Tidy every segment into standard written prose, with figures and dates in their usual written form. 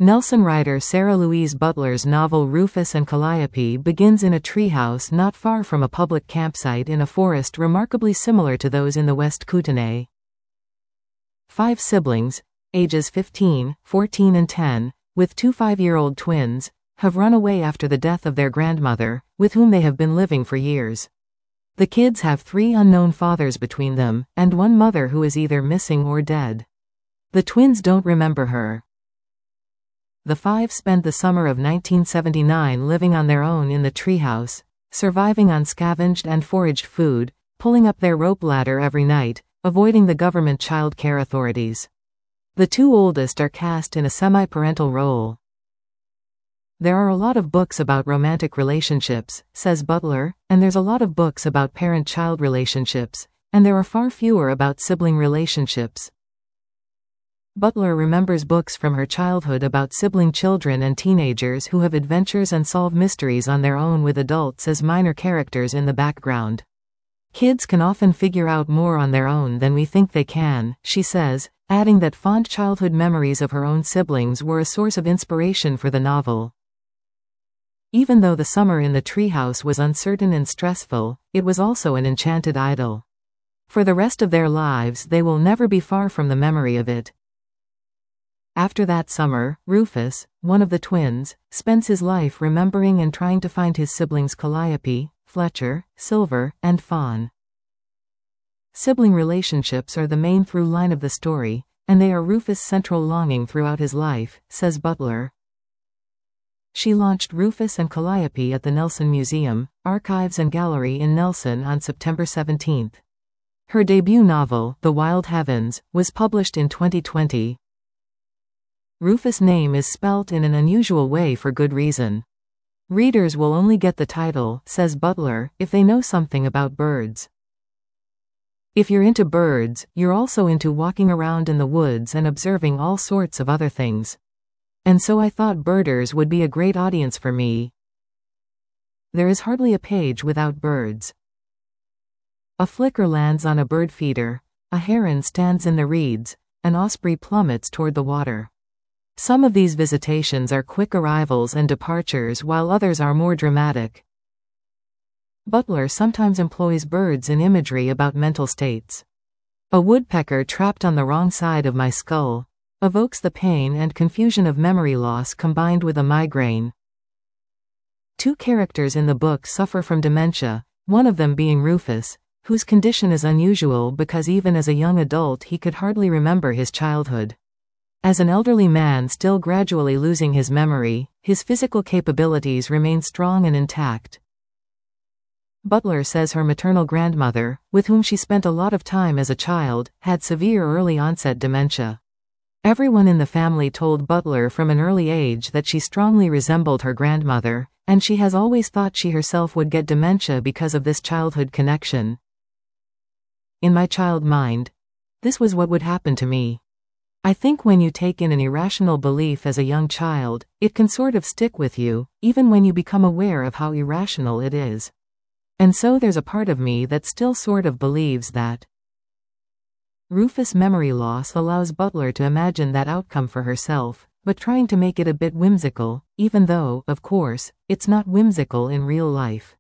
Nelson writer Sarah Louise Butler's novel Rufus and Calliope begins in a treehouse not far from a public campsite in a forest remarkably similar to those in the West Kootenay. 5 siblings, ages 15, 14 and 10, with 2 5-year-old twins, have run away after the death of their grandmother, with whom they have been living for years. The kids have 3 unknown fathers between them, and one mother who is either missing or dead. The twins don't remember her. The 5 spend the summer of 1979 living on their own in the treehouse, surviving on scavenged and foraged food, pulling up their rope ladder every night, avoiding the government child care authorities. The 2 oldest are cast in a semi-parental role. There are a lot of books about romantic relationships, says Butler, and there's a lot of books about parent-child relationships, and there are far fewer about sibling relationships. Butler remembers books from her childhood about sibling children and teenagers who have adventures and solve mysteries on their own with adults as minor characters in the background. Kids can often figure out more on their own than we think they can, she says, adding that fond childhood memories of her own siblings were a source of inspiration for the novel. Even though the summer in the treehouse was uncertain and stressful, it was also an enchanted idyll. For the rest of their lives they will never be far from the memory of it. After that summer, Rufus, one of the twins, spends his life remembering and trying to find his siblings Calliope, Fletcher, Silver, and Fawn. Sibling relationships are the main through line of the story, and they are Rufus' central longing throughout his life, says Butler. She launched Rufus and Calliope at the Nelson Museum, Archives and Gallery in Nelson on September 17. Her debut novel, The Wild Heavens, was published in 2020. Rufus' name is spelt in an unusual way for good reason. Readers will only get the title, says Butler, if they know something about birds. If you're into birds, you're also into walking around in the woods and observing all sorts of other things. And so I thought birders would be a great audience for me. There is hardly a page without birds. A flicker lands on a bird feeder, a heron stands in the reeds, an osprey plummets toward the water. Some of these visitations are quick arrivals and departures while others are more dramatic. Butler sometimes employs birds in imagery about mental states. A woodpecker trapped on the wrong side of my skull evokes the pain and confusion of memory loss combined with a migraine. 2 characters in the book suffer from dementia, one of them being Rufus, whose condition is unusual because even as a young adult he could hardly remember his childhood. As an elderly man still gradually losing his memory, his physical capabilities remain strong and intact. Butler says her maternal grandmother, with whom she spent a lot of time as a child, had severe early-onset dementia. Everyone in the family told Butler from an early age that she strongly resembled her grandmother, and she has always thought she herself would get dementia because of this childhood connection. In my child mind, this was what would happen to me. I think when you take in an irrational belief as a young child, it can sort of stick with you, even when you become aware of how irrational it is. And so there's a part of me that still sort of believes that. Rufus' memory loss allows Butler to imagine that outcome for herself, but trying to make it a bit whimsical, even though, of course, it's not whimsical in real life.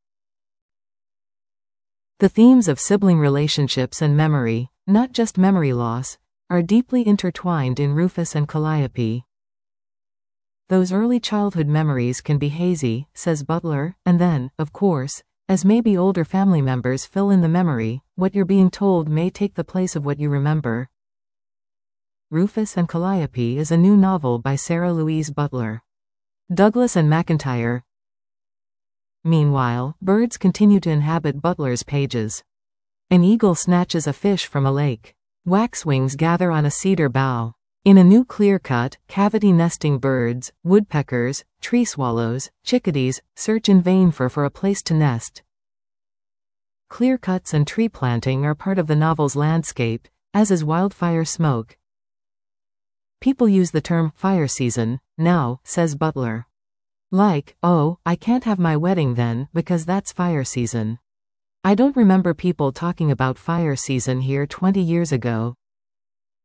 The themes of sibling relationships and memory, not just memory loss, are deeply intertwined in Rufus and Calliope. Those early childhood memories can be hazy, says Butler, and then, of course, as maybe older family members fill in the memory, what you're being told may take the place of what you remember. Rufus and Calliope is a new novel by Sarah Louise Butler. Douglas and McIntyre. Meanwhile, birds continue to inhabit Butler's pages. An eagle snatches a fish from a lake. Waxwings gather on a cedar bough. In a new clear-cut, cavity-nesting birds, woodpeckers, tree swallows, chickadees, search in vain for a place to nest. Clear-cuts and tree planting are part of the novel's landscape, as is wildfire smoke. People use the term fire season now, says Butler. Like, oh, I can't have my wedding then, because that's fire season. I don't remember people talking about fire season here 20 years ago.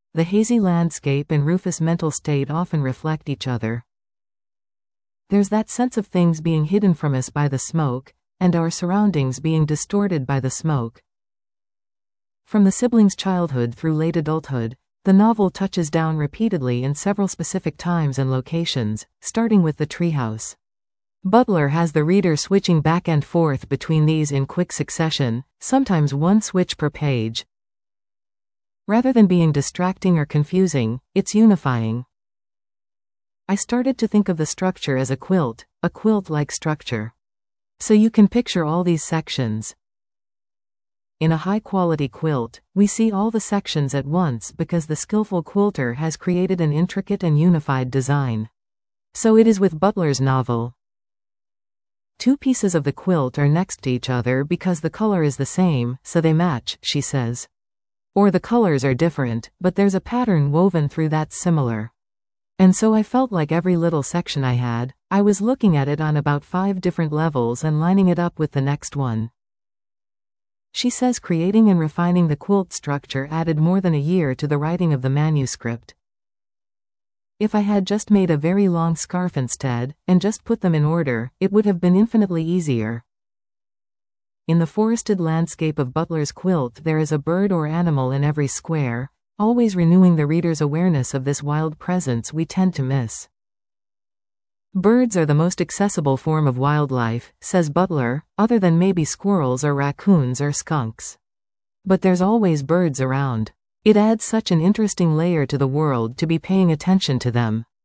The hazy landscape and Rufus' mental state often reflect each other. There's that sense of things being hidden from us by the smoke, and our surroundings being distorted by the smoke. From the siblings' childhood through late adulthood, the novel touches down repeatedly in several specific times and locations, starting with the treehouse. Butler has the reader switching back and forth between these in quick succession, sometimes one switch per page. Rather than being distracting or confusing, it's unifying. I started to think of the structure as a quilt-like structure. So you can picture all these sections. In a high-quality quilt, we see all the sections at once because the skillful quilter has created an intricate and unified design. So it is with Butler's novel. Two pieces of the quilt are next to each other because the color is the same, so they match, she says. Or the colors are different, but there's a pattern woven through that's similar. And so I felt like every little section I was looking at it on about 5 different levels and lining it up with the next one. She says creating and refining the quilt structure added more than a year to the writing of the manuscript. If I had just made a very long scarf instead, and just put them in order, it would have been infinitely easier. In the forested landscape of Butler's quilt there is a bird or animal in every square, always renewing the reader's awareness of this wild presence we tend to miss. Birds are the most accessible form of wildlife, says Butler, other than maybe squirrels or raccoons or skunks. But there's always birds around. It adds such an interesting layer to the world to be paying attention to them.